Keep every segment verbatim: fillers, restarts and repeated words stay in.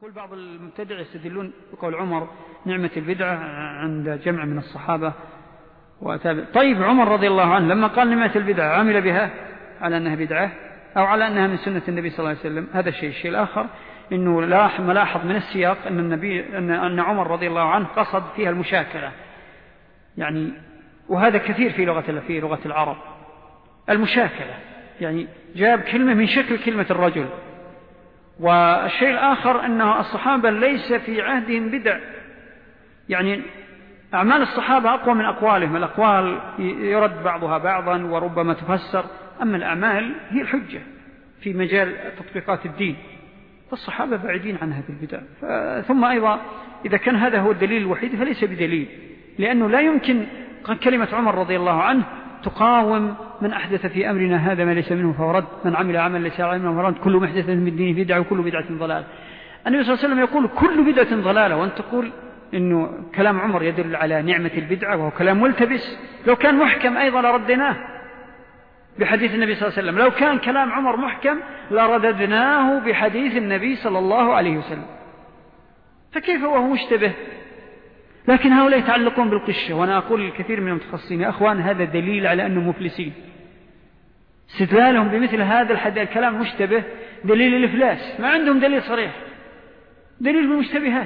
يقول بعض المبتدع يستدلون بقول عمر نعمة البدعة عند جمع من الصحابة وأتابع. طيب عمر رضي الله عنه لما قال نعمة البدعة عمل بها على أنها بدعة أو على أنها من سنة النبي صلى الله عليه وسلم؟ هذا الشيء. الشيء الآخر إنه ملاحظ من السياق أن النبي أن أن عمر رضي الله عنه قصد فيها المشاكلة، يعني وهذا كثير في لغة في لغة العرب المشاكلة، يعني جاب كلمة من شكل كلمة الرجل. والشيء الآخر أن الصحابة ليس في عهدهم بدع، يعني أعمال الصحابة أقوى من أقوالهم، الأقوال يرد بعضها بعضا وربما تفسر، أما الأعمال هي الحجة في مجال تطبيقات الدين، فالصحابة بعيدين عن هذه البدع. ثم أيضا إذا كان هذا هو الدليل الوحيد فليس بدليل، لأنه لا يمكن كلمة عمر رضي الله عنه تقاوم من أحدث في أمرنا هذا ما ليس منه فهو رد، من عمل عمل ليس عليه فهو رد، كل محدث من الدين بدعة وكل بدعة ضلالة. النبي صلى الله عليه وسلم يقول كل بدعة ضلالة، وأنت تقول إنه كلام عمر يدل على نعمة البدعة وهو كلام ملتبس. لو كان محكم أيضا لردناه بحديث النبي صلى الله عليه وسلم، لو كان كلام عمر محكم لرددناه بحديث النبي صلى الله عليه وسلم، فكيف وهو مشتبه؟ لكن هؤلاء يتعلقون بالقشة، وأنا أقول للكثير من المتخصصين يا أخوان هذا دليل على أنهم مفلسين. استدلالهم بمثل هذا الحديث الكلام مشتبه دليل الإفلاس، ما عندهم دليل صريح، دليل بالمشتبهات.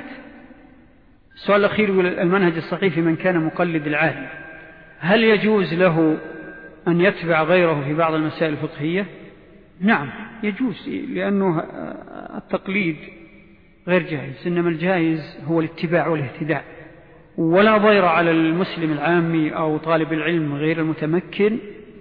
السؤال الأخير يقول المنهج الصحيح في من كان مقلد العالم، هل يجوز له أن يتبع غيره في بعض المسائل الفقهية؟ نعم يجوز، لأنه التقليد غير جائز، إنما الجائز هو الاتباع والاهتداء. ولا ضير على المسلم العامي أو طالب العلم غير المتمكن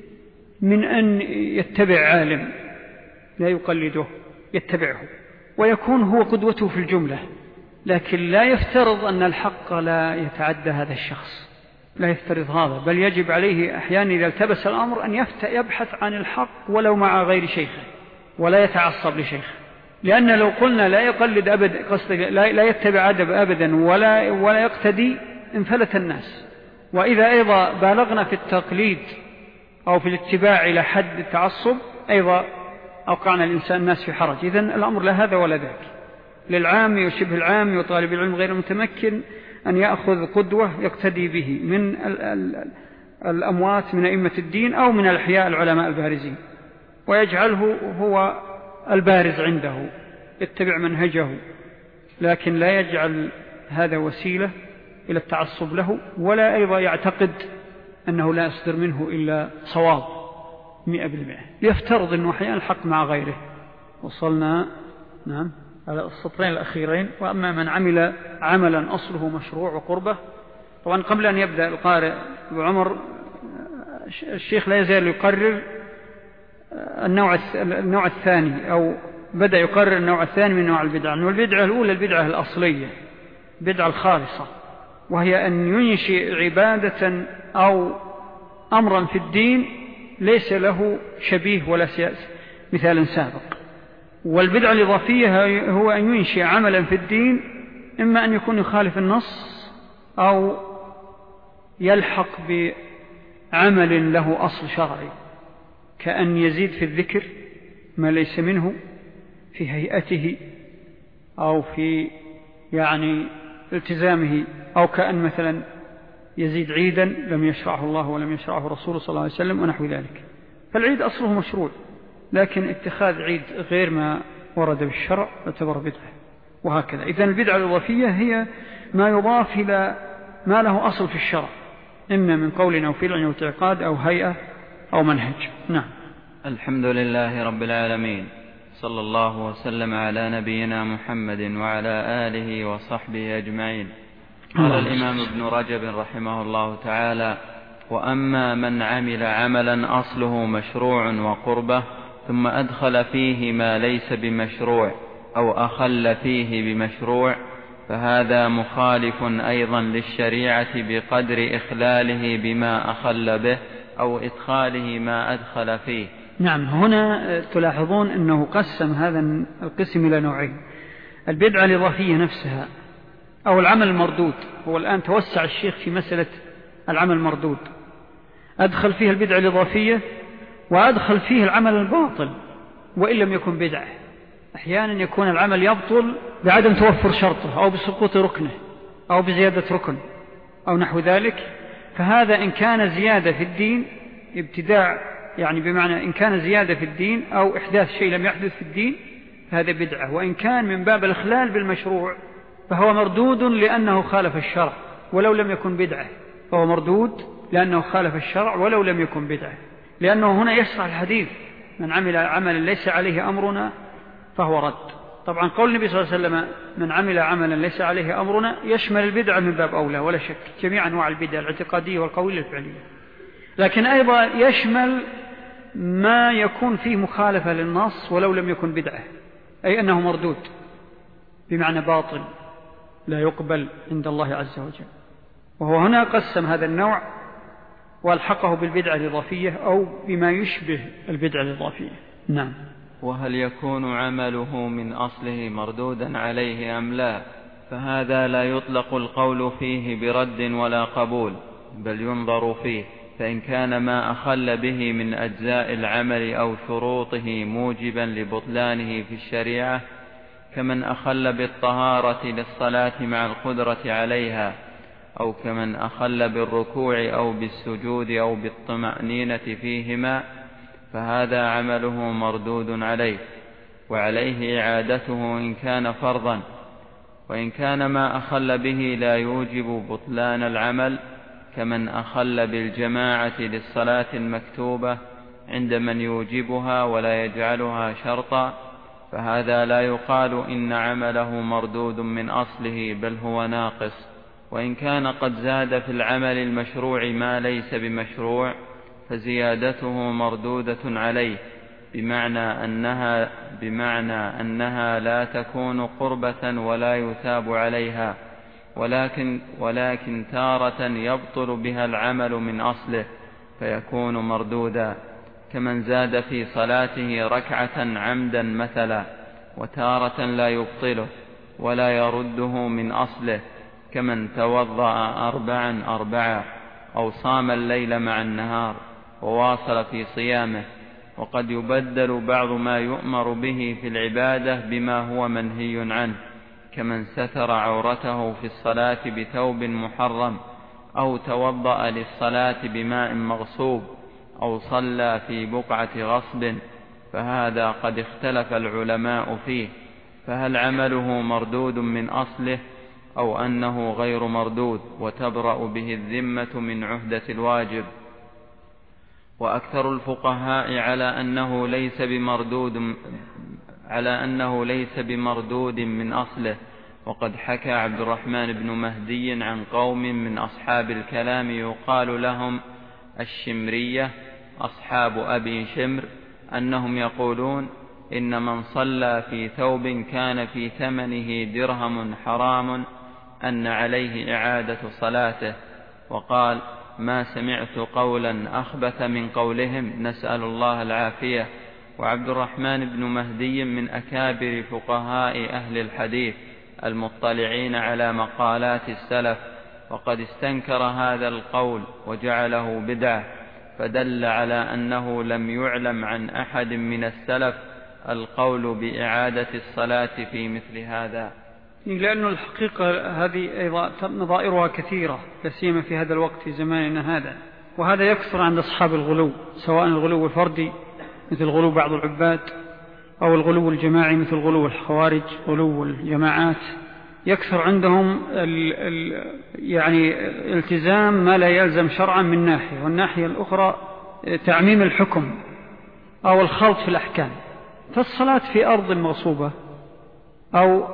من أن يتبع عالم لا يقلده، يتبعه ويكون هو قدوته في الجملة، لكن لا يفترض أن الحق لا يتعدى هذا الشخص، لا يفترض هذا، بل يجب عليه أحيانا إذا التبس الأمر أن يبحث عن الحق ولو مع غير شيخه ولا يتعصب لشيخه. لأن لو قلنا لا يقلد أبدا، قصد لا, لا يتبع أدب أبدا ولا, ولا يقتدي، انفلت الناس. وإذا أيضا بالغنا في التقليد أو في الاتباع إلى حد التعصب أيضا أوقعنا الإنسان الناس في حرج. إذن الأمر لا هذا ولا ذاك، للعام وشبه العام وطالب العلم غير المتمكن أن يأخذ قدوة يقتدي به من ال ال الأموات من أئمة الدين أو من الأحياء العلماء البارزين، ويجعله هو البارز عنده، يتبع منهجه، لكن لا يجعل هذا وسيلة إلى التعصب له، ولا أيضا يعتقد أنه لا يصدر منه إلا صواب مئة بالمئة، يفترض أنه أحيانا الحق مع غيره. وصلنا نعم على السطرين الأخيرين. وأما من عمل عملا أصله مشروع وقربة، طبعا قبل أن يبدأ القارئ عمر الشيخ لا يزال يقرر النوع النوع الثاني، أو بدأ يقرر النوع الثاني من نوع البدعة. والبدعة الأولى البدعة الأصلية، بدعة الخالصة، وهي أن ينشئ عبادة أو أمرا في الدين ليس له شبيه ولا مثال سابق. والبدعة الإضافية هو أن ينشئ عملا في الدين إما أن يكون يخالف النص أو يلحق بعمل له أصل شرعي، كأن يزيد في الذكر ما ليس منه في هيئته أو في يعني التزامه، أو كأن مثلا يزيد عيدا لم يشرعه الله ولم يشرعه رسوله صلى الله عليه وسلم ونحو ذلك. فالعيد أصله مشروع، لكن اتخاذ عيد غير ما ورد بالشرع يعتبر بدعة، وهكذا. إذن البدعة الإضافية هي ما يضاف إلى ما له أصل في الشرع، إما من قول أو فعل أو اعتقاد أو هيئة أو منهج. نعم. الحمد لله رب العالمين، صلى الله وسلم على نبينا محمد وعلى آله وصحبه أجمعين. قال الإمام ابن رجب رحمه الله تعالى: وأما من عمل عملا أصله مشروع وقربة ثم أدخل فيه ما ليس بمشروع أو أخل فيه بمشروع فهذا مخالف أيضا للشريعة بقدر إخلاله بما أخل به أو إدخاله ما أدخل فيه. نعم، هنا تلاحظون أنه قسم هذا القسم إلى نوعين: البدعة الإضافية نفسها أو العمل المردود. هو الآن توسع الشيخ في مسألة العمل المردود، أدخل فيه البدعة الإضافية وأدخل فيه العمل الباطل وإن لم يكن بدعة، أحيانا يكون العمل يبطل بعدم توفر شرطه أو بسقوط ركنه أو بزيادة ركن أو نحو ذلك، فهذا إن كان زيادة في الدين ابتداع، يعني بمعنى إن كان زيادة في الدين أو إحداث شيء لم يحدث في الدين فهذا بدعة. وإن كان من باب الإخلال بالمشروع فهو مردود لأنه خالف الشرع ولو لم يكن بدعة، فهو مردود لأنه خالف الشرع ولو لم يكن بدعة، لأنه هنا يشرع الحديث من عمل عملا ليس عليه أمرنا فهو رد. طبعا قول النبي صلى الله عليه وسلم من عمل عملا ليس عليه أمرنا يشمل البدعة من باب أولى ولا شك، جميع أنواع البدع الاعتقادية والقولية الفعلية، لكن أيضا يشمل ما يكون فيه مخالفة للنص ولو لم يكن بدعة، أي أنه مردود بمعنى باطل لا يقبل عند الله عز وجل. وهو هنا قسم هذا النوع والحقه بالبدعة الإضافية أو بما يشبه البدعة الإضافية. نعم. وهل يكون عمله من أصله مردودا عليه أم لا؟ فهذا لا يطلق القول فيه برد ولا قبول، بل ينظر فيه، فإن كان ما أخل به من أجزاء العمل أو شروطه موجبا لبطلانه في الشريعة، كمن أخل بالطهارة للصلاة مع القدرة عليها، أو كمن أخل بالركوع أو بالسجود أو بالطمأنينة فيهما، فهذا عمله مردود عليه، وعليه إعادته إن كان فرضا. وإن كان ما أخل به لا يوجب بطلان العمل، كمن أخل بالجماعة للصلاة المكتوبة عند من يوجبها ولا يجعلها شرطا، فهذا لا يقال إن عمله مردود من أصله، بل هو ناقص. وإن كان قد زاد في العمل المشروع ما ليس بمشروع، فزيادته مردودة عليه، بمعنى أنها, بمعنى أنها لا تكون قربة ولا يثاب عليها، ولكن, ولكن تارة يبطل بها العمل من أصله فيكون مردودا، كمن زاد في صلاته ركعة عمدا مثلا، وتارة لا يبطله ولا يرده من أصله، كمن توضأ أربعا أربعا، أو صام الليل مع النهار وواصل في صيامه. وقد يبدل بعض ما يؤمر به في العبادة بما هو منهي عنه، كمن ستر عورته في الصلاة بثوب محرم، أو توضأ للصلاة بماء مغصوب، أو صلى في بقعة غصب، فهذا قد اختلف العلماء فيه، فهل عمله مردود من أصله أو أنه غير مردود وتبرأ به الذمة من عهدة الواجب؟ وأكثر الفقهاء على أنه ليس بمردود على أنه ليس بمردود من أصله. وقد حكى عبد الرحمن بن مهدي عن قوم من أصحاب الكلام يقال لهم الشمرية، أصحاب أبي شمر، أنهم يقولون إن من صلى في ثوب كان في ثمنه درهم حرام أن عليه إعادة صلاته. وقال: ما سمعت قولا أخبث من قولهم، نسأل الله العافية. وعبد الرحمن بن مهدي من أكابر فقهاء أهل الحديث المطلعين على مقالات السلف، وقد استنكر هذا القول وجعله بدعة، فدل على أنه لم يعلم عن أحد من السلف القول بإعادة الصلاة في مثل هذا، لأن الحقيقة هذه أيضا نظائرها كثيرة، لا سيما في هذا الوقت في زماننا هذا، وهذا يكثر عند أصحاب الغلو، سواء الغلو الفردي مثل غلو بعض العباد، أو الغلو الجماعي مثل غلو الخوارج، غلو الجماعات. يكثر عندهم ال ال يعني التزام ما لا يلزم شرعا من ناحية، والناحية الأخرى تعميم الحكم أو الخلط في الأحكام. فالصلاة في أرض مغصوبة، أو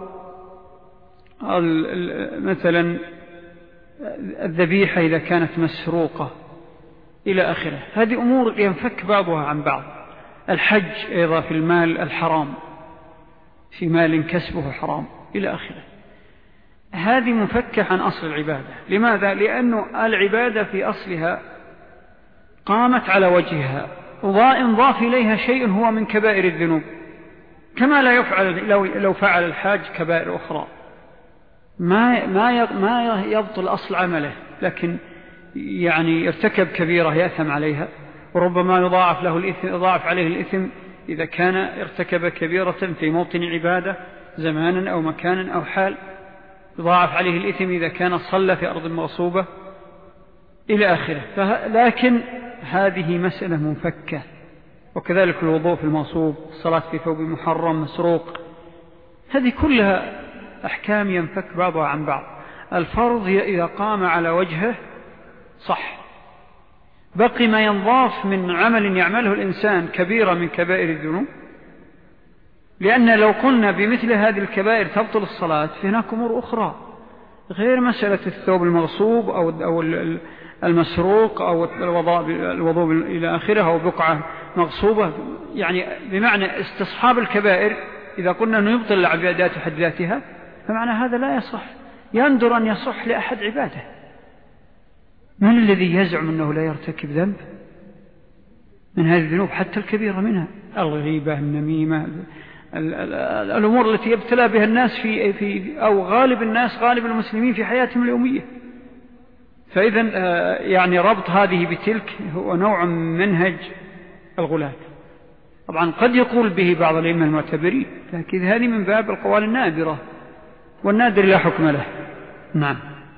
مثلا الذبيحة إذا كانت مسروقة إلى آخره، هذه أمور ينفك بعضها عن بعض. الحج أيضا في المال الحرام، في مال كسبه حرام إلى آخره، هذه منفكة عن أصل العبادة. لماذا؟ لأن العبادة في أصلها قامت على وجهها، وإن ضاف إليها شيء هو من كبائر الذنوب، كما لا يفعل لو, لو فعل الحاج كبائر أخرى، ما, ما, ما يبطل أصل عمله، لكن يعني ارتكب كبيرة يأثم عليها، وربما يضاعف له الإثم، يضاعف عليه الإثم إذا كان ارتكب كبيرة في موطن عبادة زمانا أو مكانا أو حال يضاعف عليه الإثم إذا كان صلى في أرض مغصوبة إلى آخره. لكن هذه مسألة منفكة. وكذلك الوضوء في المغصوب، الصلاة في ثوب محرم مسروق، هذه كلها أحكام ينفك بعضها عن بعض. الفرض إذا قام على وجهه صح، بقي ما ينضاف من عمل يعمله الإنسان كبيرة من كبائر الذنوب، لأن لو قلنا بمثل هذه الكبائر تبطل الصلاة فهناك أمور أخرى غير مسألة الثوب المغصوب أو المسروق أو الوضوء إلى آخره أو بقعة مغصوبة، يعني بمعنى استصحاب الكبائر إذا قلنا أنه يبطل العبادات حد ذاتها فمعنى هذا لا يصح. يندر أن يصح لأحد عباده. من الذي يزعم أنه لا يرتكب ذنب من هذه الذنوب حتى الكبيرة منها؟ الغيبة، النميمة، الأمور التي يبتلى بها الناس في, في أو غالب الناس غالب المسلمين في حياتهم اليومية. فإذا يعني ربط هذه بتلك هو نوع من منهج الغلاة. طبعا قد يقول به بعض الأئمة المعتبرين، لكن هذه من باب القوال النادرة، والنادر لا حكم له. نعم.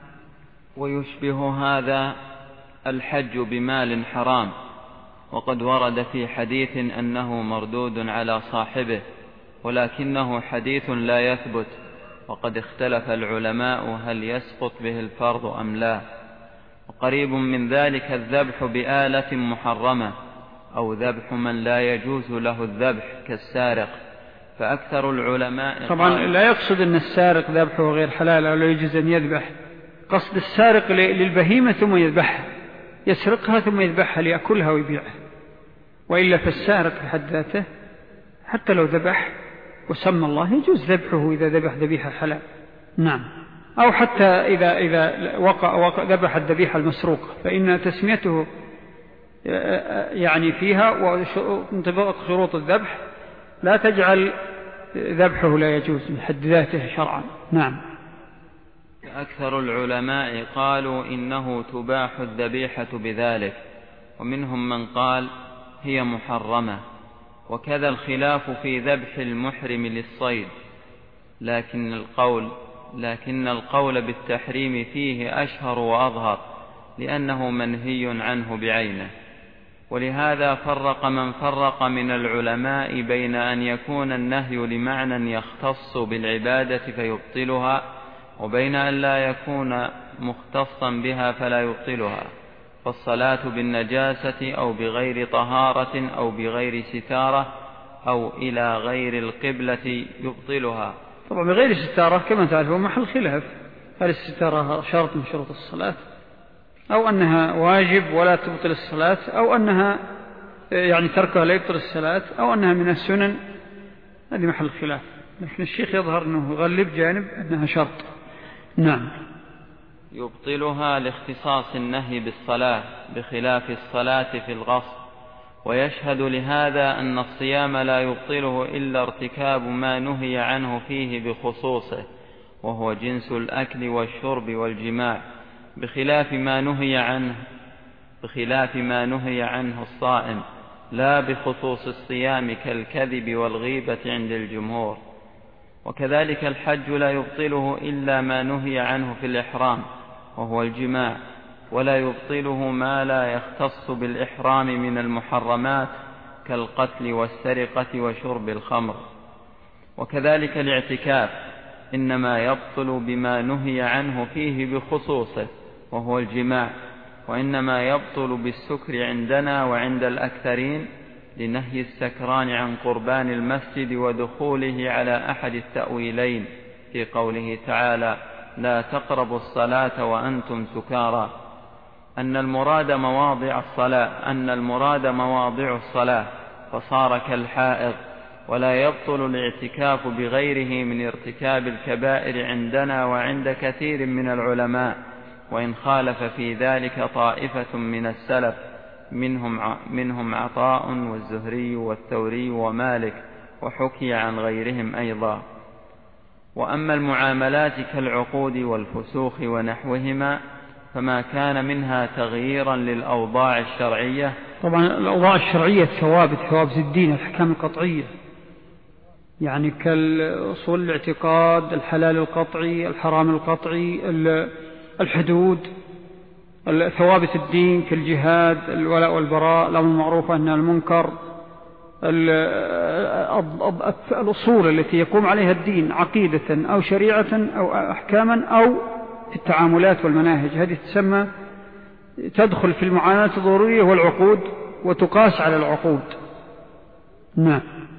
ويشبه هذا الحج بمال حرام، وقد ورد في حديث أنه مردود على صاحبه، ولكنه حديث لا يثبت، وقد اختلف العلماء هل يسقط به الفرض أم لا. وقريب من ذلك الذبح بآلة محرمة، أو ذبح من لا يجوز له الذبح كالسارق، فأكثر العلماء طبعا لا يقصد أن السارق ذبحه غير حلال أو لا يجوز أن يذبح، قصد السارق للبهيمة ثم يذبحها، يسرقها ثم يذبحها ليأكلها ويبيعها. وإلا فالسارق بحد ذاته حتى لو ذبح وسمى الله يجوز ذبحه إذا ذبح ذبيحة حلال. نعم. أو حتى إذا, إذا وقع, وقع ذبح الذبيحة المسروقة فإن تسميته يعني فيها وانطباق شروط الذبح لا تجعل ذبحه لا يجوز من حد ذاته شرعا. نعم. أكثر العلماء قالوا إنه تباح الذبيحة بذلك، ومنهم من قال هي محرمة. وكذا الخلاف في ذبح المحرم للصيد، لكن القول لكن القول بالتحريم فيه أشهر وأظهر، لأنه منهي عنه بعينه. ولهذا فرق من فرق من العلماء بين أن يكون النهي لمعنى يختص بالعبادة فيبطلها، وبين أن لا يكون مختصا بها فلا يبطلها. فالصلاة بالنجاسة أو بغير طهارة أو بغير ستارة أو إلى غير القبلة يبطلها. طبعا بغير ستارة كما تعرفون محل خلاف، هل الستارة شرط من شروط الصلاة أو أنها واجب ولا تبطل الصلاة، أو أنها يعني تركها لا يبطل الصلاة، أو أنها من السنن، هذه محل خلاف. لكن الشيخ يظهر أنه غلب جانب أنها شرط. نعم. يبطلها لاختصاص النهي بالصلاة بخلاف الصلاة في الغصب. ويشهد لهذا أن الصيام لا يبطله إلا ارتكاب ما نهي عنه فيه بخصوصه، وهو جنس الأكل والشرب والجماع، بخلاف ما نهي عنه بخلاف ما نهي عنه الصائم، لا بخصوص الصيام كالكذب والغيبة عند الجمهور. وكذلك الحج لا يبطله إلا ما نهي عنه في الإحرام، وهو الجماع، ولا يبطله ما لا يختص بالإحرام من المحرمات كالقتل والسرقة وشرب الخمر. وكذلك الاعتكاف إنما يبطل بما نهي عنه فيه بخصوصه، وهو الجماع، وإنما يبطل بالسكر عندنا وعند الأكثرين، لنهي السكران عن قربان المسجد ودخوله على أحد التأويلين في قوله تعالى لا تقربوا الصلاة وأنتم سكارى، أن المراد مواضع الصلاة أن المراد مواضع الصلاة فصار كالحائض. ولا يبطل الاعتكاف بغيره من ارتكاب الكبائر عندنا وعند كثير من العلماء، وإن خالف في ذلك طائفة من السلف، منهم منهم عطاء والزهري والثوري ومالك، وحكي عن غيرهم أيضا. وأما المعاملات كالعقود والفسوخ ونحوهما فما كان منها تغييرا للأوضاع الشرعية. طبعا الأوضاع الشرعية الثوابت، ثوابت الدين، الأحكام القطعية، يعني كالأصول الاعتقاد، الحلال القطعي، الحرام القطعي، الحدود، ثوابت الدين كالجهاد، الولاء والبراء، الأمر بالمعروف والنهي عن المنكر، الأصول التي يقوم عليها الدين عقيدة أو شريعة أو أحكاما أو في التعاملات والمناهج، هذه تسمى تدخل في المعاملات الضرورية والعقود وتقاس على العقود. نعم.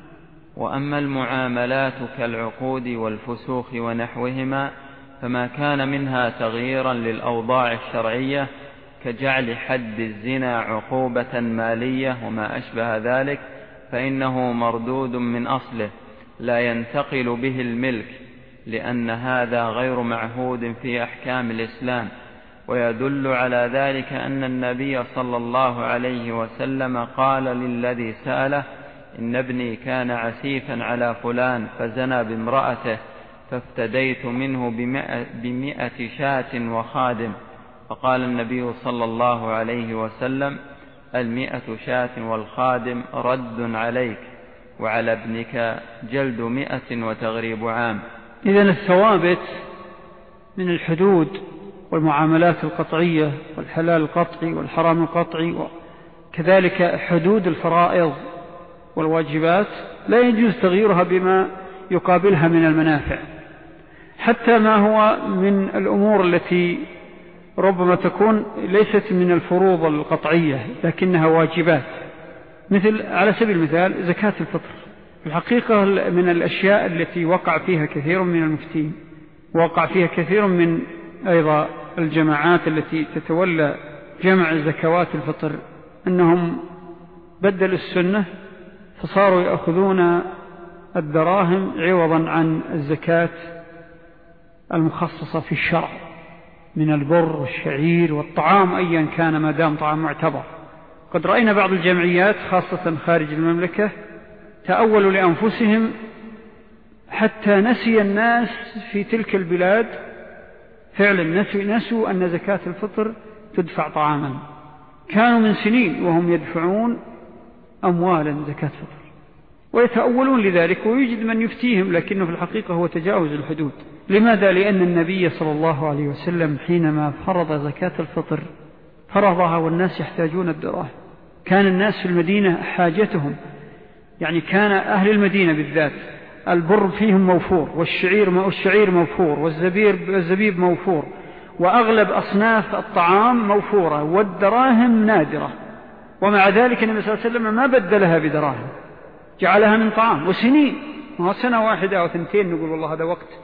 وأما المعاملات كالعقود والفسوخ ونحوهما فما كان منها تغييرا للأوضاع الشرعية كجعل حد الزنا عقوبة مالية وما أشبه ذلك فإنه مردود من أصله لا ينتقل به الملك، لأن هذا غير معهود في أحكام الإسلام. ويدل على ذلك أن النبي صلى الله عليه وسلم قال للذي سأله: إن ابني كان عسيفا على فلان فزنى بامرأته فافتديت منه بمئة, بمئة شاة وخادم. فقال النبي صلى الله عليه وسلم: المئة شاة والخادم رد عليك، وعلى ابنك جلد مئة وتغريب عام. إذن الثوابت من الحدود والمعاملات القطعية والحلال القطعي والحرام القطعي، وكذلك حدود الفرائض والواجبات لا يجوز تغييرها بما يقابلها من المنافع، حتى ما هو من الأمور التي ربما تكون ليست من الفروض القطعية لكنها واجبات، مثل على سبيل المثال زكاة الفطر. في الحقيقة من الأشياء التي وقع فيها كثير من المفتين، وقع فيها كثير من أيضا الجماعات التي تتولى جمع زكوات الفطر، أنهم بدلوا السنة فصاروا يأخذون الدراهم عوضا عن الزكاة المخصصة في الشرع من البر والشعير والطعام أيا كان ما دام طعام معتبر. قد رأينا بعض الجمعيات خاصة خارج المملكة تأولوا لأنفسهم حتى نسي الناس في تلك البلاد فعلا نسوا أن زكاة الفطر تدفع طعاما. كانوا من سنين وهم يدفعون أموالا زكاة فطر ويتأولون لذلك، ويوجد من يفتيهم، لكنه في الحقيقة هو تجاوز الحدود. لماذا؟ لأن النبي صلى الله عليه وسلم حينما فرض زكاة الفطر فرضها والناس يحتاجون الدراهم. كان الناس في المدينة حاجتهم، يعني كان أهل المدينة بالذات البر فيهم موفور، والشعير والشعير موفور، والزبيب موفور، وأغلب أصناف الطعام موفورة، والدراهم نادرة، ومع ذلك النبي صلى الله عليه وسلم ما بدلها بدراهم، جعلها من طعام. وسنين، سنة واحدة أو ثنتين نقول والله هذا وقت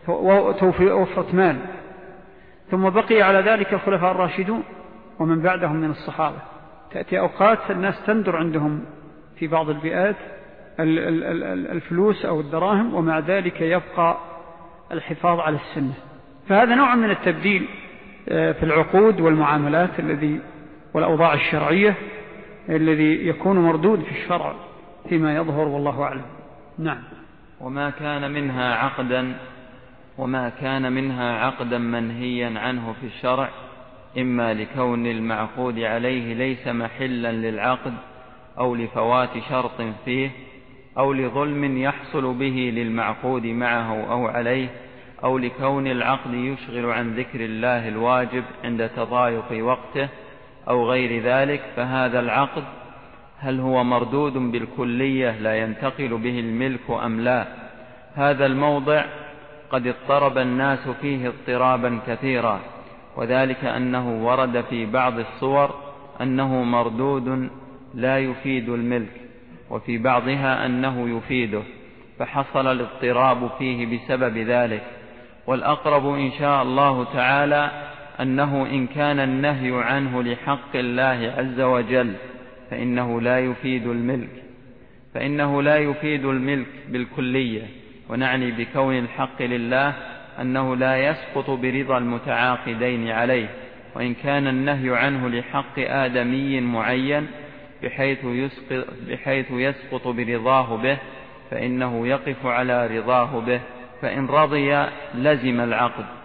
وفرة مال. ثم بقي على ذلك الخلفاء الراشدون ومن بعدهم من الصحابة. تأتي أوقات الناس تندر عندهم في بعض البيئات الفلوس أو الدراهم، ومع ذلك يبقى الحفاظ على السنة. فهذا نوع من التبديل في العقود والمعاملات الذي والأوضاع الشرعية الذي يكون مردود في الشرع فيما يظهر، والله أعلم. نعم. وما كان منها عقدا وما كان منها عقدا منهيا عنه في الشرع، إما لكون المعقود عليه ليس محلا للعقد، أو لفوات شرط فيه، أو لظلم يحصل به للمعقود معه أو عليه، أو لكون العقد يشغل عن ذكر الله الواجب عند تضايق وقته أو غير ذلك، فهذا العقد هل هو مردود بالكلية لا ينتقل به الملك أم لا؟ هذا الموضع قد اضطرب الناس فيه اضطرابا كثيرا، وذلك أنه ورد في بعض الصور أنه مردود لا يفيد الملك، وفي بعضها أنه يفيده، فحصل الاضطراب فيه بسبب ذلك. والأقرب إن شاء الله تعالى أنه إن كان النهي عنه لحق الله عز وجل فإنه لا يفيد الملك فإنه لا يفيد الملك بالكلية، ونعني بكون الحق لله أنه لا يسقط برضا المتعاقدين عليه. وإن كان النهي عنه لحق آدمي معين بحيث يسقط, بحيث يسقط برضاه به فإنه يقف على رضاه به، فإن رضي لزم العقد،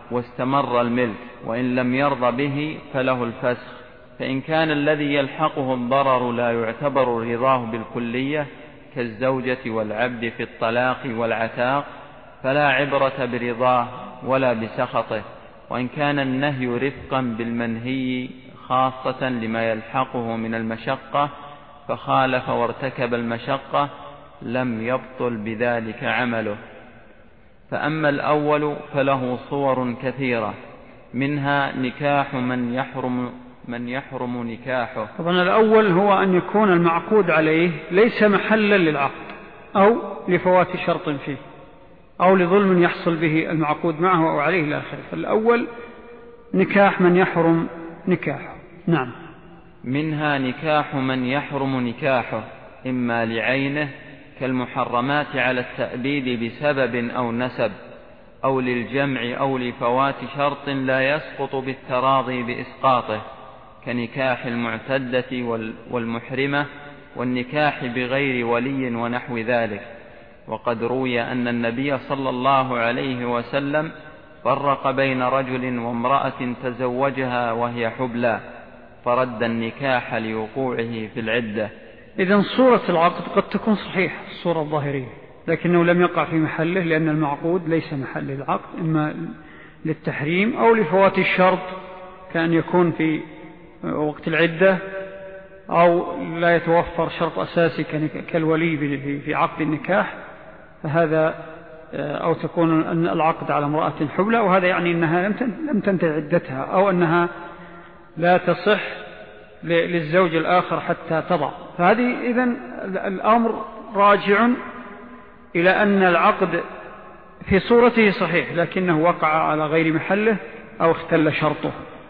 واستمر الملك، وإن لم يرضى به فله الفسخ. فإن كان الذي يلحقه الضرر لا يعتبر رضاه بالكلية كالزوجة والعبد في الطلاق والعتاق فلا عبرة برضاه ولا بسخطه. وإن كان النهي رفقا بالمنهي خاصة لما يلحقه من المشقة فخالف وارتكب المشقة لم يبطل بذلك عمله. فأما الأول فله صور كثيرة، منها نكاح من يحرم من يحرم نكاحه. طبعا الأول هو أن يكون المعقود عليه ليس محلا للعقد أو لفوات شرط فيه أو لظلم يحصل به المعقود معه أو عليه إلى آخره. فالأول نكاح من يحرم نكاحه. نعم. منها نكاح من يحرم نكاحه إما لعينه كالمحرمات على التأبيد بسبب أو نسب، أو للجمع أو لفوات شرط لا يسقط بالتراضي بإسقاطه كنكاح المعتدة والمحرمة والنكاح بغير ولي ونحو ذلك. وقد روي أن النبي صلى الله عليه وسلم فرق بين رجل وامرأة تزوجها وهي حبلى فرد النكاح لوقوعه في العدة. إذن صورة العقد قد تكون صحيحة الصورة الظاهرية، لكنه لم يقع في محله لأن المعقود ليس محل العقد، إما للتحريم أو لفوات الشرط كأن يكون في وقت العدة أو لا يتوفر شرط أساسي كالولي في عقد النكاح، فهذا أو تكون العقد على امرأة حبلى، وهذا يعني أنها لم تنتهي عدتها أو أنها لا تصح للزوج الآخر حتى تضع. فهذه إذن الأمر راجع إلى أن العقد في صورته صحيح لكنه وقع على غير محله أو اختل شرطه.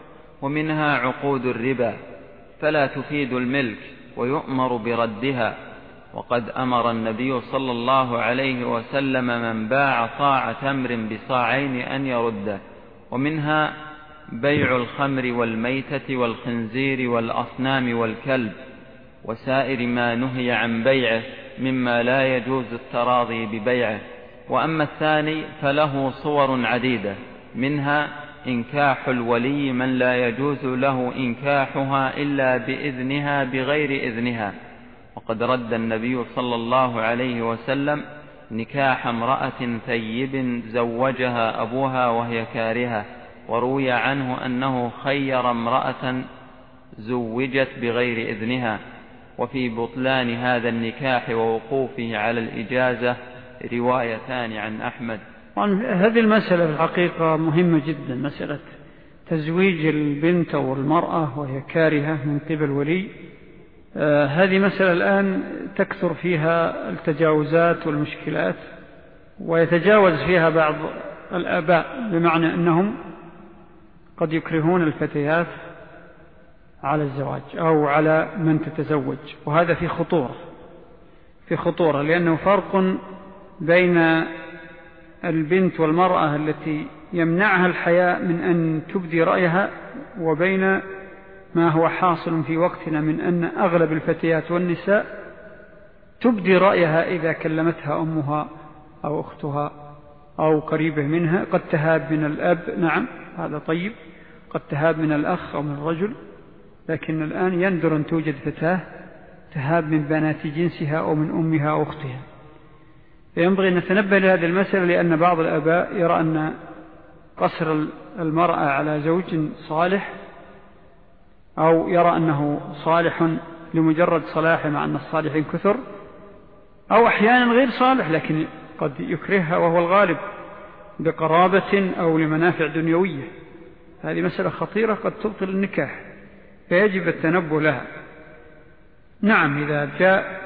ومنها عقود الربا فلا تفيد الملك ويؤمر بردها، وقد أمر النبي صلى الله عليه وسلم من باع صاع تمر بصاعين أن يرده. ومنها بيع الخمر والميتة والخنزير والأصنام والكلب وسائر ما نهي عن بيعه مما لا يجوز التراضي ببيعه. وأما الثاني فله صور عديدة، منها إنكاح الولي من لا يجوز له إنكاحها إلا بإذنها بغير إذنها، وقد رد النبي صلى الله عليه وسلم نكاح امرأة ثيب زوجها أبوها وهي كارهة، وروي عنه أنه خير امرأة زوجت بغير إذنها. وفي بطلان هذا النكاح ووقوفه على الإجازة روايتان عن أحمد. هذه المسألة في الحقيقة مهمة جدا، مسألة تزويج البنت أو المرأة وهي كارهة من قبل ولي. آه هذه مسألة الآن تكثر فيها التجاوزات والمشكلات، ويتجاوز فيها بعض الآباء، بمعنى أنهم قد يكرهون الفتيات على الزواج أو على من تتزوج، وهذا في خطورة في خطورة لأنه فرق بين البنت والمرأة التي يمنعها الحياء من أن تبدي رأيها، وبين ما هو حاصل في وقتنا من أن أغلب الفتيات والنساء تبدي رأيها إذا كلمتها أمها أو أختها أو قريبة منها. قد تهاب من الأب، نعم هذا طيب، قد تهاب من الأخ أو من الرجل، لكن الآن يندر أن توجد فتاة تهاب من بنات جنسها أو من أمها أو أختها. فينبغي أن نتنبه لهذه المسألة، لأن بعض الآباء يرى أن قصر المرأة على زوج صالح، أو يرى أنه صالح لمجرد صلاحه مع أن الصالحين كثر، أو أحيانا غير صالح لكن قد يكرهها وهو الغالب بقرابة أو لمنافع دنيوية. هذه مسألة خطيرة قد تبطل النكاح، فيجب التنبه لها. نعم إذا جاء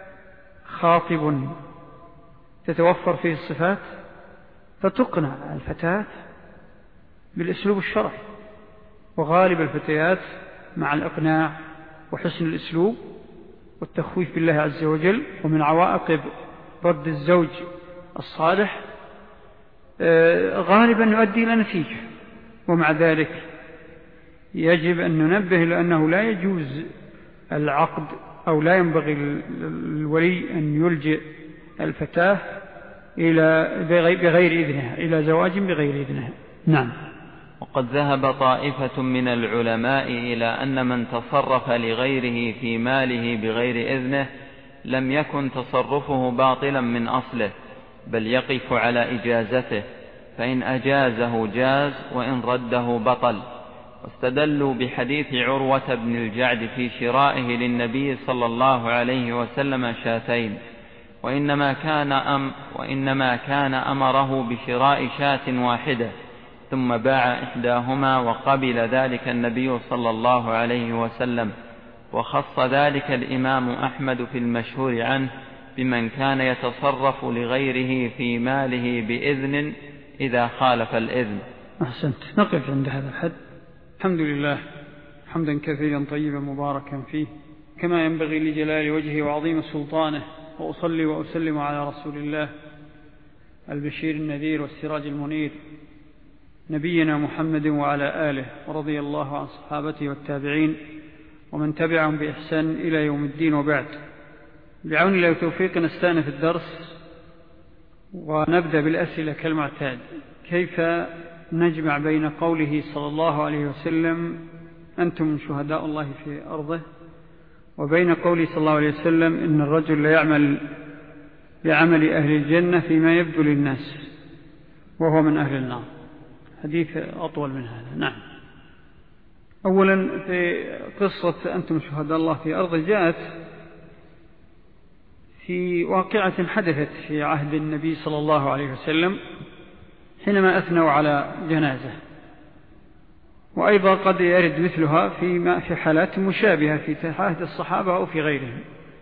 خاطب تتوفر فيه الصفات فتقنع الفتاة بالأسلوب الشرعي، وغالب الفتيات مع الإقناع وحسن الأسلوب والتخويف بالله عز وجل، ومن عوائق رد الزوج الصالح غالبا يؤدي إلى نتيجة. ومع ذلك يجب أن ننبه لأنه لا يجوز العقد أو لا ينبغي الولي أن يلجئ الفتاة إلى بغير إذنها إلى زواج بغير إذنها. نعم. وقد ذهب طائفة من العلماء إلى أن من تصرف لغيره في ماله بغير إذنه لم يكن تصرفه باطلا من أصله، بل يقف على إجازته، فإن أجازه جاز وإن رده بطل. واستدلوا بحديث عروة بن الجعد في شرائه للنبي صلى الله عليه وسلم شاتين، وإنما كان, أم وإنما كان أمره بشراء شاة واحدة ثم باع إحداهما، وقبل ذلك النبي صلى الله عليه وسلم. وخص ذلك الإمام أحمد في المشهور عنه بمن كان يتصرف لغيره في ماله بإذن إذا خالف الإذن. أحسنت. نقف عند هذا الحد. الحمد لله حمدا كثيرا طيبا مباركا فيه كما ينبغي لجلال وجهه وعظيم سلطانه، وأصلي وأسلم على رسول الله البشير النذير والسراج المنير نبينا محمد وعلى آله، ورضي الله عن صحابته والتابعين ومن تبعهم بإحسان إلى يوم الدين. وبعد، بعون الله وتوفيق نستأنف الدرس ونبدأ بالأسئلة كالمعتاد. كيف نجمع بين قوله صلى الله عليه وسلم أنتم شهداء الله في أرضه، وبين قوله صلى الله عليه وسلم إن الرجل لا يعمل بعمل أهل الجنة فيما يبدو للناس وهو من أهل النار؟ حديث أطول من هذا. نعم. أولا، في قصة أنتم شهداء الله في أرضه جاءت في واقعة حدثت في عهد النبي صلى الله عليه وسلم حينما أثنوا على جنازة، وأيضا قد يرد مثلها في في حالات مشابهة في عهد الصحابة أو في غيرهم.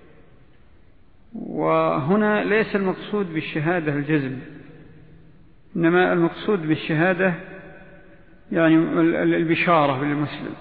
وهنا ليس المقصود بالشهادة الجزم، إنما المقصود بالشهادة يعني البشارة للمسلم.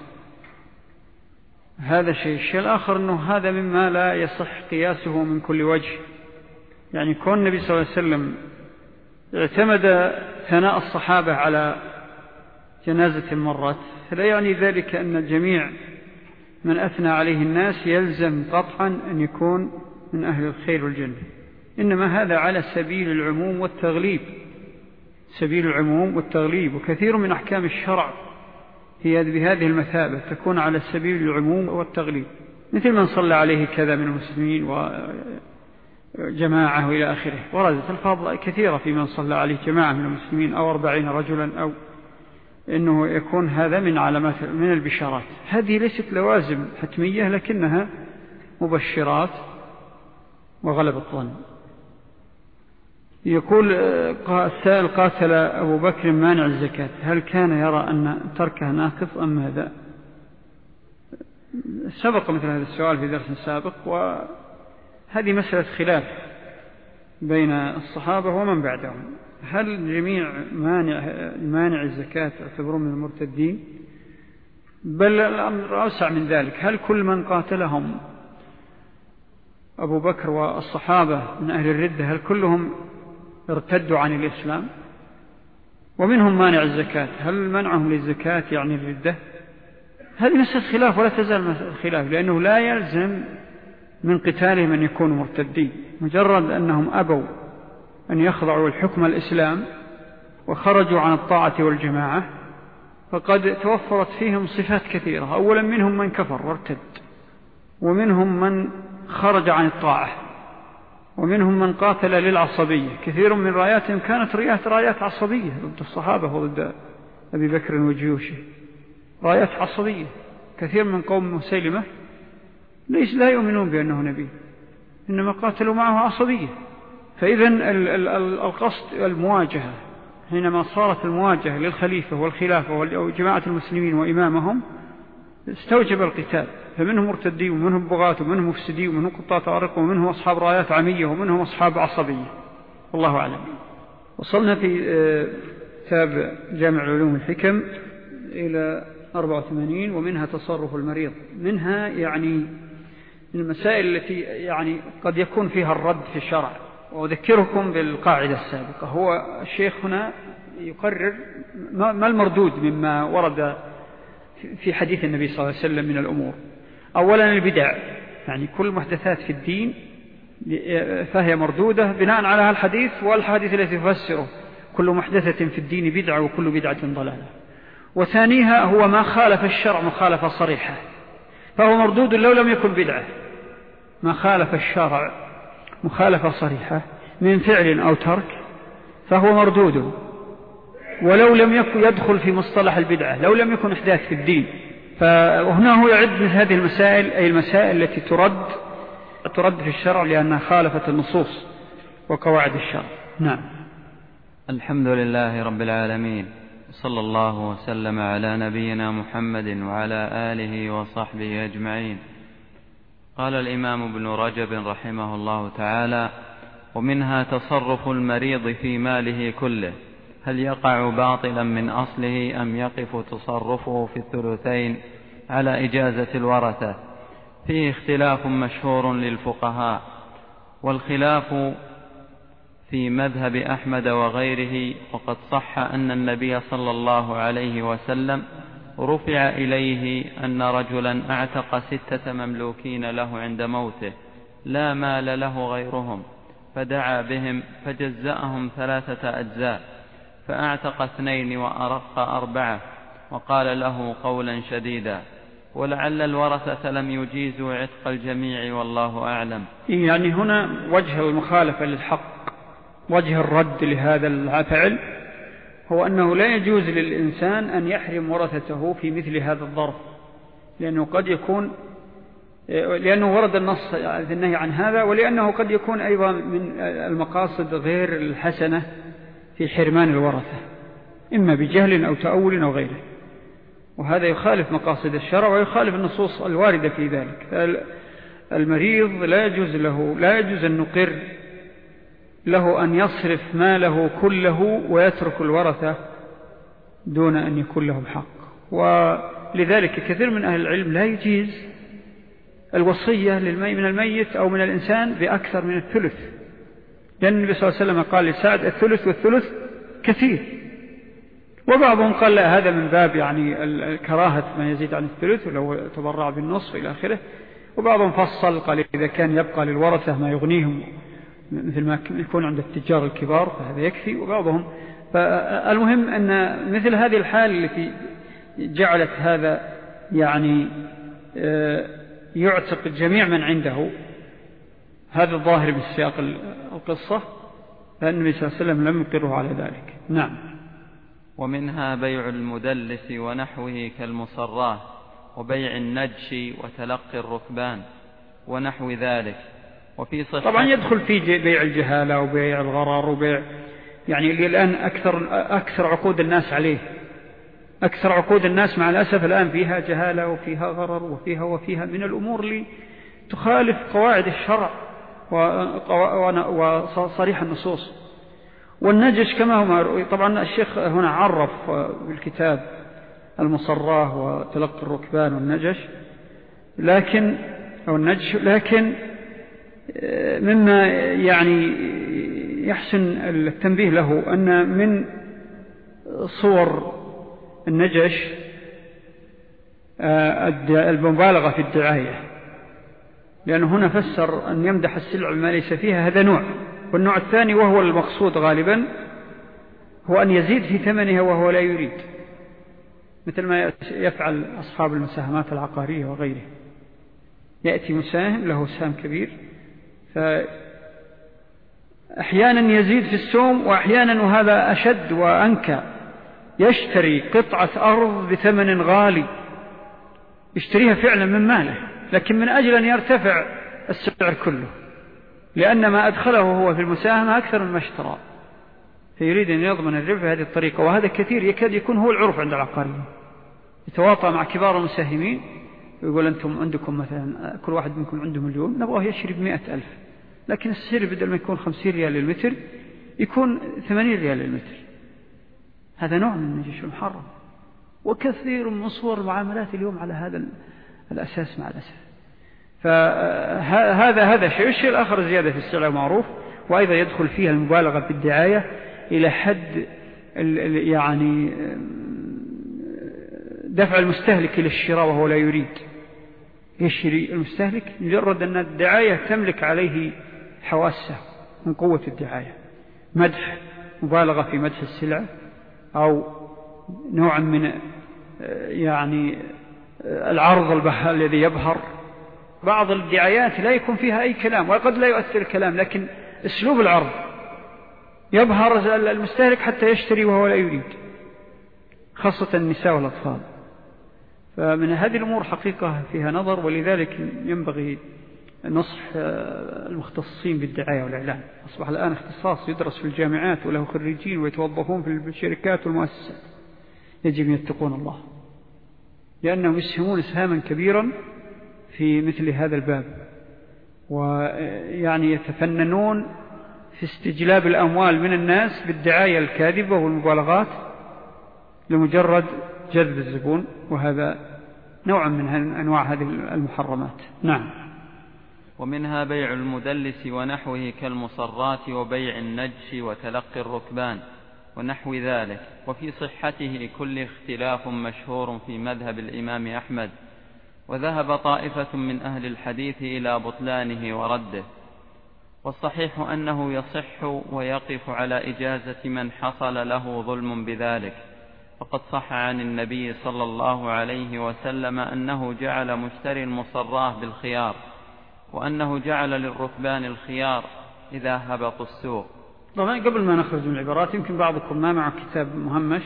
هذا شيء. الشيء الآخر أنه هذا مما لا يصح قياسه من كل وجه. يعني كون النبي صلى الله عليه وسلم اعتمد ثناء الصحابة على جنازة مرت، فلا يعني ذلك أن جميع من أثنى عليه الناس يلزم قطعا أن يكون من أهل الخير والجنة، إنما هذا على سبيل العموم والتغليب، سبيل العموم والتغليب. وكثير من أحكام الشرع هي بهذه المثابة، تكون على سبيل العموم والتغليب، مثل من صلى عليه كذا من المسلمين وجماعة إلى آخره. وردت الفاظ كثيرة في من صلى عليه جماعة من المسلمين أو أربعين رجلا، أو إنه يكون هذا من علامات من البشارات. هذه ليست لوازم حتمية، لكنها مبشرات وغلب الظن. يقول السائل: قاتل أبو بكر مانع الزكاة، هل كان يرى أن تركه ناقص أم ماذا؟ سبق مثل هذا السؤال في درس سابق، وهذه مسألة خلاف بين الصحابة ومن بعدهم. هل جميع مانع مانع الزكاة يعتبرون من المرتدين؟ بل الأمر أوسع من ذلك. هل كل من قاتلهم أبو بكر والصحابة من أهل الردة هل كلهم ارتدوا عن الإسلام؟ ومنهم مانع الزكاة، هل منعهم للزكاة يعني الردة؟ هذه مسألة خلاف ولا تزال مسألة خلاف، لأنه لا يلزم من قتالهم أن يكونوا مرتدين، مجرد أنهم أبوا أن يخضعوا الحكم الإسلام وخرجوا عن الطاعة والجماعة، فقد توفرت فيهم صفات كثيرة. أولا منهم من كفر وارتد، ومنهم من خرج عن الطاعة، ومنهم من قاتل للعصبية. كثير من راياتهم كانت رايات رايات عصبية ضد الصحابة وضد أبي بكر وجيوشه، رايات عصبية. كثير من قوم مسيلمة ليس لا يؤمنون بأنه نبي، إنما قاتلوا معه عصبية. فإذن القصد المواجهة، حينما صارت المواجهة للخليفة والخلافة وجماعة المسلمين وإمامهم استوجب القتال، فمنهم مرتدين ومنهم بغاة ومنهم مفسدين ومنهم قطاع طارق ومنهم أصحاب رايات عمية ومنهم أصحاب عصبية، والله أعلم. وصلنا في كتاب جامع العلوم الحكم إلى أربعة وثمانين، ومنها تصرف المريض. منها يعني المسائل التي يعني قد يكون فيها الرد في الشرع. وأذكركم بالقاعدة السابقة. هو الشيخ هنا يقرر ما المردود مما ورد في حديث النبي صلى الله عليه وسلم من الأمور. أولا البدع، يعني كل محدثات في الدين فهي مردودة بناء على الحديث والحديث التي تفسره كل محدثة في الدين بدعة وكل بدعة ضلالة. وثانيها هو ما خالف الشرع مخالفة صريحة، فهو مردود لو لم يكن بدعة. ما خالف الشرع مخالفة صريحة من فعل أو ترك فهو مردود، ولو لم يكن يدخل في مصطلح البدعة، لو لم يكن إحداث في الدين. فهنا هو يعد مثل هذه المسائل، أي المسائل التي ترد ترد في الشرع لأنها خالفت النصوص وقواعد الشرع. نعم. الحمد لله رب العالمين، صلى الله وسلم على نبينا محمد وعلى آله وصحبه أجمعين. قال الإمام ابن رجب رحمه الله تعالى: ومنها تصرف المريض في ماله كله، هل يقع باطلا من أصله أم يقف تصرفه في الثلثين على إجازة الورثة؟ فيه اختلاف مشهور للفقهاء، والخلاف في مذهب أحمد وغيره. وقد صح أن النبي صلى الله عليه وسلم رفع إليه أن رجلا اعتق ستة مملوكين له عند موته لا مال له غيرهم، فدعا بهم فجزأهم ثلاثة أجزاء، فأعتق اثنين وأرق أربعة، وقال له قولا شديدا، ولعل الورثة لم يجيزوا عتق الجميع والله أعلم. يعني هنا وجه المخالفة للحق، وجه الرد لهذا الفعل هو أنه لا يجوز للإنسان أن يحرم ورثته في مثل هذا الظرف، لأنه قد يكون لأنه ورد النص في النهي عن هذا، ولأنه قد يكون أيضا من المقاصد غير الحسنة في حرمان الورثة، إما بجهل أو تأول أو غيره، وهذا يخالف مقاصد الشرع ويخالف النصوص الواردة في ذلك. المريض لا يجوز له لا يجوز أن نقر له أن يصرف ماله كله ويترك الورثة دون أن يكون لهم حق. ولذلك كثير من أهل العلم لا يجيز الوصية من الميت أو من الإنسان بأكثر من الثلث، لأن النبي صلى الله عليه وسلم قال لسعد: الثلث والثلث كثير. وبعضهم قال لا، هذا من باب يعني الكراهة ما يزيد عن الثلث ولو تبرع بالنصف إلى آخره. وبعضهم فصل قال إذا كان يبقى للورثة ما يغنيهم مثل ما يكون عند التجار الكبار فهذا يكفي. وبعضهم فالمهم أن مثل هذه الحال التي جعلت هذا يعني يعتق الجميع من عنده، هذا الظاهر بالسياق القصة، فإن النبي صلى الله عليه وسلم لم يقره على ذلك. نعم. ومنها بيع المدلس ونحوه كالمصراه، وبيع النجش وتلقي الركبان ونحو ذلك. وفي صحة طبعا يدخل في بيع الجهالة وبيع الغرر وبيع يعني اللي الآن أكثر, أكثر عقود الناس عليه، أكثر عقود الناس مع الأسف الآن فيها جهالة وفيها غرر وفيها وفيها من الأمور اللي تخالف قواعد الشرع وصريح النصوص. والنجش كما هو طبعا الشيخ هنا عرف بالكتاب المصراه وتلقي الركبان والنجش، لكن أو النجش، لكن مما يعني يحسن التنبيه له أن من صور النجش المبالغة في الدعاية، لأنه هنا فسر أن يمدح السلع ما ليس فيها، هذا نوع. والنوع الثاني وهو المقصود غالبا هو أن يزيد في ثمنها وهو لا يريد، مثل ما يفعل أصحاب المساهمات العقارية وغيره. يأتي مساهم له سهم كبير فأحيانا يزيد في السوم، وأحيانا وهذا أشد وأنكى يشتري قطعة أرض بثمن غالي، يشتريها فعلا من ماله، لكن من أجل أن يرتفع السعر كله، لأن ما أدخله هو في المساهمة أكثر مما اشترى، فيريد أن يضمن الربح بهذه الطريقة. وهذا كثير يكاد يكون هو العرف عند العقاريين، يتواطأ مع كبار المساهمين ويقول أنتم عندكم مثلا كل واحد منكم عنده مليون، نبغاه يشتري بمئة ألف، لكن السعر بدل ما يكون خمسين ريال للمتر يكون ثمانين ريال للمتر. هذا نوع من النجش المحرم، وكثير من صور المعاملات اليوم على هذا الأساس مع الأسف. فهذا هذا شيء. الشيء الآخر زيادة في السلع معروف، وأيضا يدخل فيها المبالغة بالدعاية إلى حد يعني دفع المستهلك إلى الشراء وهو لا يريد. يشتري المستهلك مجرد أن الدعاية تملك عليه حواسه من قوة الدعاية، مدح مبالغة في مدح السلعة أو نوع من يعني العرض الذي يبهر. بعض الدعايات لا يكون فيها أي كلام وقد لا يؤثر الكلام، لكن أسلوب العرض يبهر المستهلك حتى يشتري وهو لا يريد، خاصة النساء والأطفال. فمن هذه الأمور حقيقة فيها نظر، ولذلك ينبغي نصح المختصين بالدعاية والإعلان. أصبح الآن اختصاص يدرس في الجامعات وله خريجين ويتوظفون في الشركات والمؤسسات. يجب أن يتقون الله، لأنهم يسهمون إسهاما كبيرا في مثل هذا الباب، ويعني يتفننون في استجلاب الأموال من الناس بالدعاية الكاذبة والمبالغات لمجرد جذب الزبون، وهذا نوع من أنواع هذه المحرمات. نعم. ومنها بيع المدلس ونحوه كالمصرات وبيع النجش وتلقي الركبان ونحو ذلك. وفي صحته كل اختلاف مشهور في مذهب الإمام أحمد، وذهب طائفة من أهل الحديث إلى بطلانه ورده. والصحيح أنه يصح ويقف على إجازة من حصل له ظلم بذلك، فقد صح عن النبي صلى الله عليه وسلم أنه جعل مشتري المصراه بالخيار، وأنه جعل للركبان الخيار إذا هبطوا السوق. طبعا قبل ما نخرج من العبارات، يمكن بعضكم ما معه كتاب مهمش،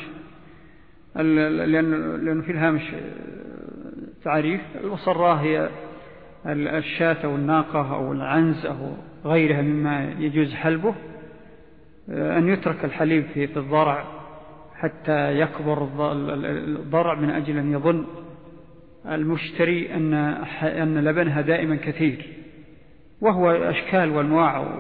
لأنه في الهامش تعريف. المصراه هي الشاة أو الناقة أو العنز أو غيرها مما يجوز حلبه، أن يترك الحليب في الضرع حتى يكبر الضرع، من أجل أن يظن المشتري أن أن لبنها دائما كثير، وهو أشكال وأنواع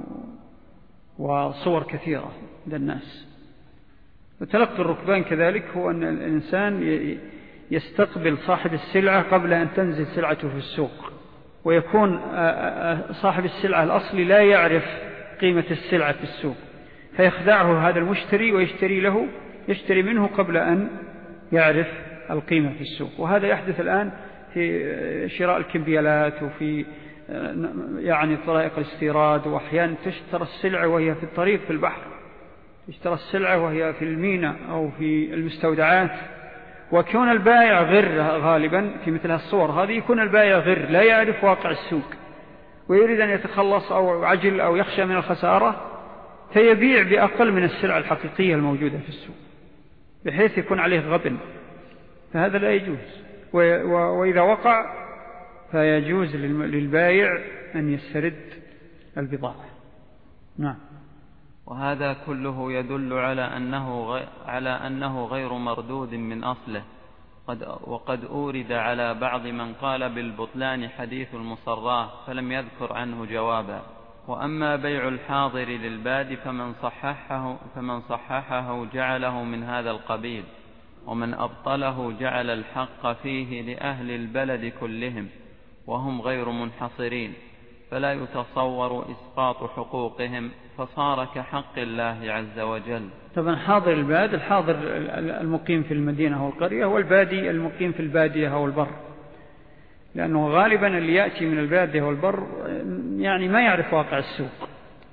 وصور كثيرة عند الناس. وتلقي الركبان كذلك هو أن الإنسان يستقبل صاحب السلعة قبل أن تنزل سلعته في السوق، ويكون صاحب السلعة الأصلي لا يعرف قيمة السلعة في السوق، فيخدعه هذا المشتري ويشتري له يشتري منه قبل أن يعرف القيمة في السوق. وهذا يحدث الآن في شراء الكمبيالات وفي يعني طرائق الاستيراد، وأحيانا تشترى السلعة وهي في الطريق في البحر، تشترى السلعة وهي في الميناء أو في المستودعات. وكون البائع غر غالبا في مثل الصور هذه، يكون البائع غر لا يعرف واقع السوق ويريد أن يتخلص أو عجل أو يخشى من الخسارة، فيبيع بأقل من السلعة الحقيقية الموجودة في السوق بحيث يكون عليه غبن، فهذا لا يجوز. وإذا وقع فيجوز للبائع أن يسترد البضاعة. نعم. وهذا كله يدل على أنه غير على أنه غير مردود من أصله. قد وقد أورد على بعض من قال بالبطلان حديث المصراه فلم يذكر عنه جوابا. وأما بيع الحاضر للباد فمن صححه فمن صححه جعله من هذا القبيل، ومن أبطله جعل الحق فيه لأهل البلد كلهم وهم غير منحصرين، فلا يتصور إسقاط حقوقهم، فصار كحق الله عز وجل. طبعا حاضر الباد الحاضر المقيم في المدينة أو القرية، والبادي المقيم في البادية أو البر، لأنه غالبا اللي يأتي من البادية والبر يعني ما يعرف واقع السوق،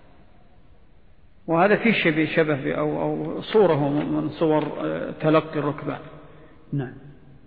وهذا فيه شبه شبه أو, أو صورة من صور تلقي الركبان. نعم.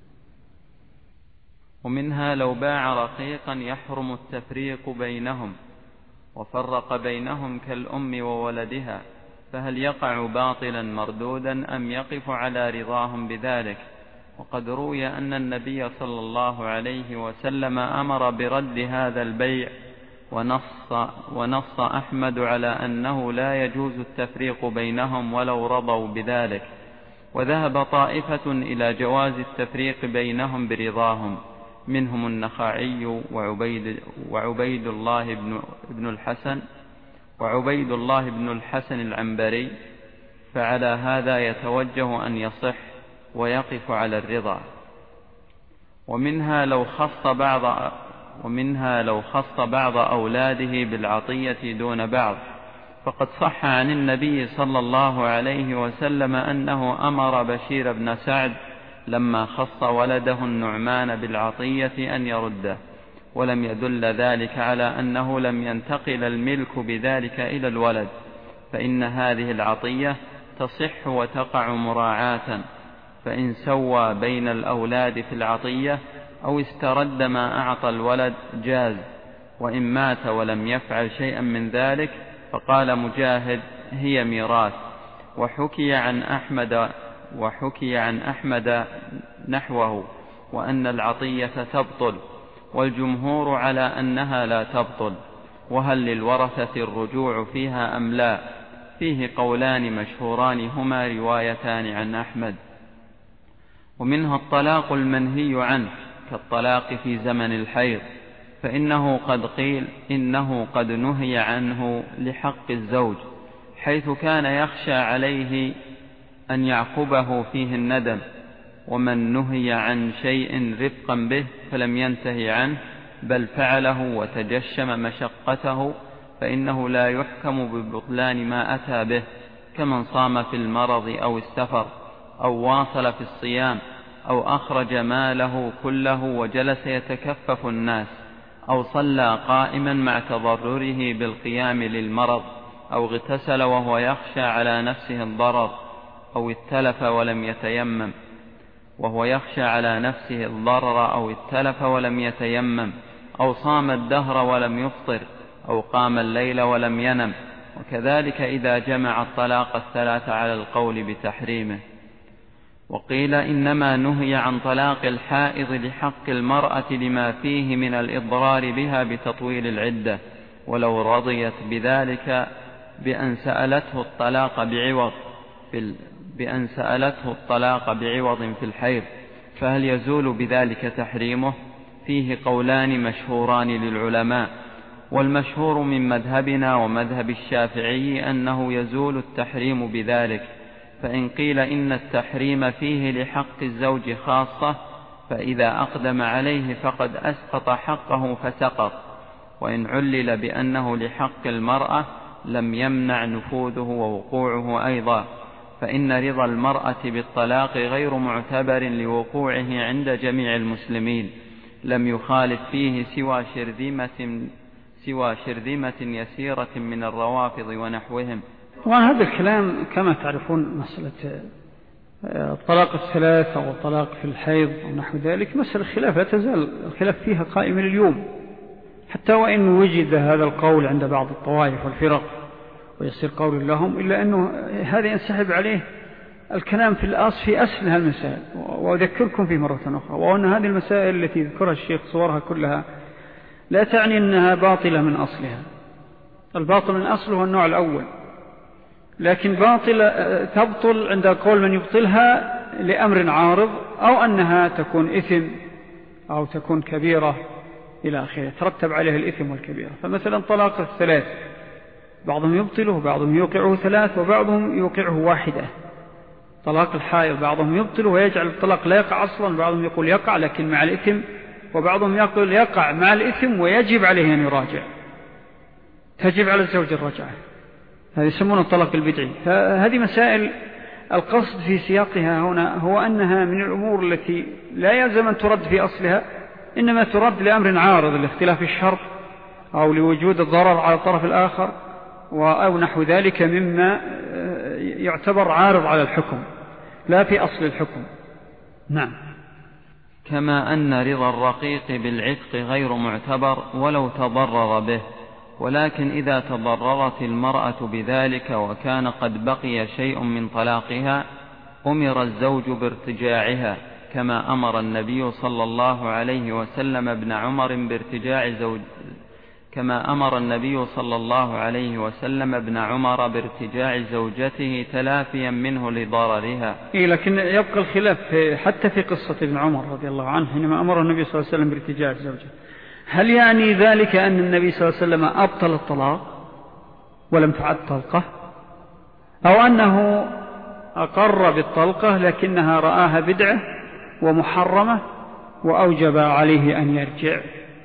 ومنها لو باع رقيقا يحرم التفريق بينهم وفرق بينهم كالأم وولدها، فهل يقع باطلا مردودا أم يقف على رضاهم بذلك؟ وقد روي أن النبي صلى الله عليه وسلم أمر برد هذا البيع، ونص, ونص أحمد على أنه لا يجوز التفريق بينهم ولو رضوا بذلك. وذهب طائفة إلى جواز التفريق بينهم برضاهم، منهم النخعي وعبيد, وعبيد الله بن, بن الحسن وعبيد الله بن الحسن العنبري، فعلى هذا يتوجه أن يصح ويقف على الرضا. ومنها لو خص بعض ومنها لو خص بعض أولاده بالعطية دون بعض، فقد صح عن النبي صلى الله عليه وسلم أنه أمر بشير بن سعد لما خص ولده النعمان بالعطية أن يرده، ولم يدل ذلك على أنه لم ينتقل الملك بذلك إلى الولد، فإن هذه العطية تصح وتقع مراعاة، فإن سوى بين الأولاد في العطية أو استرد ما أعطى الولد جاز، وإن مات ولم يفعل شيئا من ذلك فقال مجاهد هي ميراث. وحكي عن أحمد وحكي عن أحمد نحوه، وأن العطية تبطل، والجمهور على أنها لا تبطل. وهل للورثة الرجوع فيها أم لا؟ فيه قولان مشهوران هما روايتان عن أحمد. ومنها الطلاق المنهي عنه كالطلاق في زمن الحيض، فإنه قد قيل إنه قد نهي عنه لحق الزوج، حيث كان يخشى عليه أن يعقبه فيه الندم. ومن نهي عن شيء رفقا به فلم ينتهي عنه بل فعله وتجشم مشقته فإنه لا يحكم ببطلان ما أتى به، كمن صام في المرض أو السفر أو واصل في الصيام أو أخرج ماله كله وجلس يتكفف الناس، أو صلى قائما مع تضرره بالقيام للمرض، أو اغتسل وهو يخشى على نفسه الضرر، أو اتلف ولم يتيمم وهو يخشى على نفسه الضرر أو اتلف ولم يتيمم، أو صام الدهر ولم يفطر، أو قام الليل ولم ينم. وكذلك إذا جمع الطلاق الثلاث على القول بتحريمه. وقيل إنما نهي عن طلاق الحائض لحق المرأة لما فيه من الإضرار بها بتطويل العدة، ولو رضيت بذلك بأن سألته الطلاق بعوض في بأن سألته الطلاق بعوض في الحيض، فهل يزول بذلك تحريمه؟ فيه قولان مشهوران للعلماء، والمشهور من مذهبنا ومذهب الشافعي أنه يزول التحريم بذلك. فإن قيل إن التحريم فيه لحق الزوج خاصة، فإذا أقدم عليه فقد أسقط حقه فسقط. وإن علل بأنه لحق المرأة لم يمنع نفوذه ووقوعه أيضا، فإن رضا المرأة بالطلاق غير معتبر لوقوعه عند جميع المسلمين، لم يخالف فيه سوى شرذمة, سوى شرذمة يسيرة من الروافض ونحوهم. وهذا الكلام كما تعرفون مسألة الطلاق الثلاث أو الطلاق في الحيض ونحو ذلك مسألة خلاف لا تزال الخلاف فيها قائم اليوم، حتى وإن وجد هذا القول عند بعض الطوائف والفرق ويصير قول لهم، إلا أنه هذا ينسحب عليه الكلام في الأصل في أسل هالمسائل. وأذكركم في مرة أخرى وأن هذه المسائل التي ذكرها الشيخ صورها كلها لا تعني أنها باطلة من أصلها. الباطل من أصله النوع الأول، لكن باطل تبطل عند قول من يبطلها لأمر عارض، أو أنها تكون إثم أو تكون كبيرة إلى آخره ترتب عليها الإثم والكبيرة. فمثلا طلاق الثلاث بعضهم يبطله بعضهم يوقعه ثلاث وبعضهم يوقعه واحدة. طلاق الحائض بعضهم يبطله ويجعل الطلاق لا يقع أصلا، بعضهم يقول يقع لكن مع الإثم، وبعضهم يقول يقع مع الإثم ويجب عليه أن يراجع، تجب على الزوج الرجعة. هذا يسمونه الطلاق البدعي. فهذه مسائل القصد في سياقها هنا هو أنها من الأمور التي لا يلزم أن ترد في أصلها، إنما ترد لأمر عارض لاختلاف الشرط أو لوجود الضرر على الطرف الآخر أو نحو ذلك مما يعتبر عارض على الحكم لا في أصل الحكم. نعم. كما أن رضا الرقيق بالعتق غير معتبر ولو تضرر به، ولكن إذا تضررت المرأة بذلك وكان قد بقي شيء من طلاقها أمر الزوج بارتجاعها، كما أمر النبي صلى الله عليه وسلم ابن عمر بارتجاع زوج كما أمر النبي صلى الله عليه وسلم ابن عمر بارتجاع زوجته تلافيا منه لضررها. إيه، لكن يبقى الخلاف حتى في قصة ابن عمر رضي الله عنه حينما أمر النبي صلى الله عليه وسلم بارتجاع زوجته، هل يعني ذلك أن النبي صلى الله عليه وسلم أبطل الطلاق ولم تعد طلقة، أو أنه أقر بالطلقة لكنها رآها بدعة ومحرمة وأوجب عليه أن يرجع؟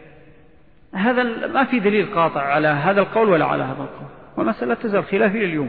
هذا ما في دليل قاطع على هذا القول ولا على هذا القول، ومسألة تزال خلافية اليوم.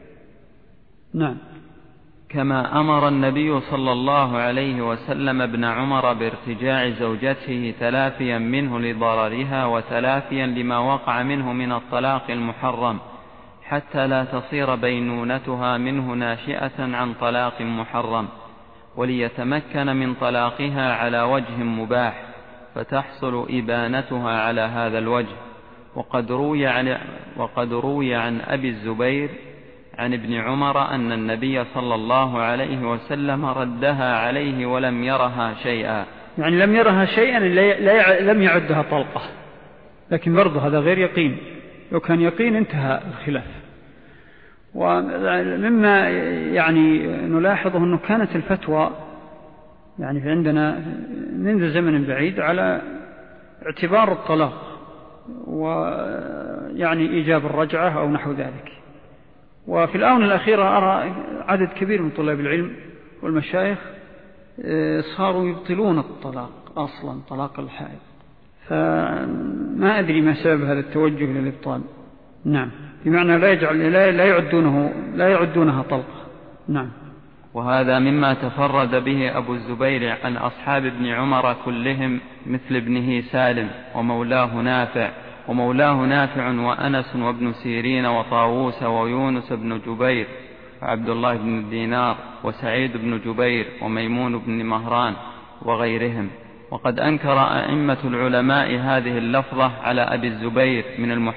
نعم. كما أمر النبي صلى الله عليه وسلم ابن عمر بارتجاع زوجته تلافيا منه لضررها وتلافيا لما وقع منه من الطلاق المحرم، حتى لا تصير بينونتها منه ناشئة عن طلاق محرم، وليتمكن من طلاقها على وجه مباح فتحصل إبانتها على هذا الوجه. وقد روي عن, وقد روي عن أبي الزبير عن ابن عمر أن النبي صلى الله عليه وسلم ردها عليه ولم يرها شيئا. يعني لم يرها شيئا لم يعدها طلقة، لكن برضه هذا غير يقين، لو كان يقين انتهى الخلاف. ومما يعني نلاحظه أنه كانت الفتوى يعني عندنا منذ زمن بعيد على اعتبار الطلاق ويعني إيجاب الرجعة أو نحو ذلك. وفي الآونة الأخيرة أرى عدد كبير من طلاب العلم والمشايخ صاروا يبطلون الطلاق أصلا، طلاق الحائض، فما أدري ما سبب هذا التوجه للإبطال. نعم، بمعنى لا يجعل لا لا يعدونه لا يعدونها طلقة. نعم. وهذا مما تفرد به أبو الزبير عن أصحاب ابن عمر كلهم، مثل ابنه سالم ومولاه نافع ومولاه نافع وأنس وابن سيرين وطاووس ويونس بن جبير وعبد الله بن دينار وسعيد بن جبير وميمون بن مهران وغيرهم. وقد أنكر أئمة العلماء هذه اللفظة على أبي الزبير من المحدثين